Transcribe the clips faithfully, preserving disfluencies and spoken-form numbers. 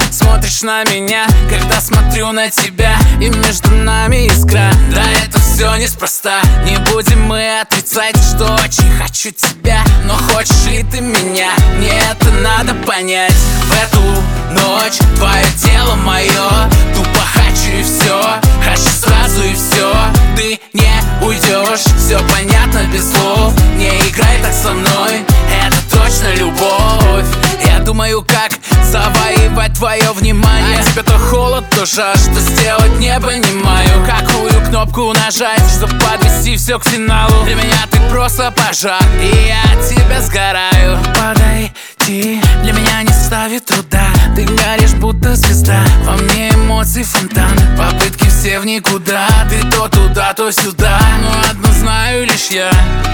смотришь на меня, когда смотрю на тебя, и между нами искра. Да, это все неспроста. Не будем мы отрицать, что очень хочу тебя. Но хочешь ли ты меня? Мне это надо понять. В эту ночь твое тело мое, тупо хочу и все. Хочу сразу и все. Ты не уйдешь, все понятно без слов. Не играй так со мной, это точно любовь. Я думаю, как завоевать твое внимание. А тебе то холод, то жар, что сделать не понимаю. Какую кнопку нажать, чтобы подвести все к финалу? Для меня ты просто пожар, и я от тебя сгораю. Подойти для меня не ставит труда. Ты горишь, будто звезда, во мне эмоций фонтан. Попытки все в никуда, ты то туда, то сюда. Но одно знаю лишь я: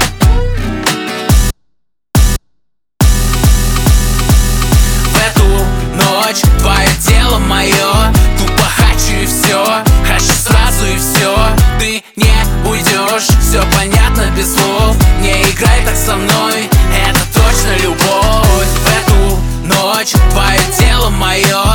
ночь, твое тело мое, тупо хочу и все. Хочу сразу и все. Ты не уйдешь, все понятно без слов. Не играй так со мной, это точно любовь. В эту ночь твое тело мое,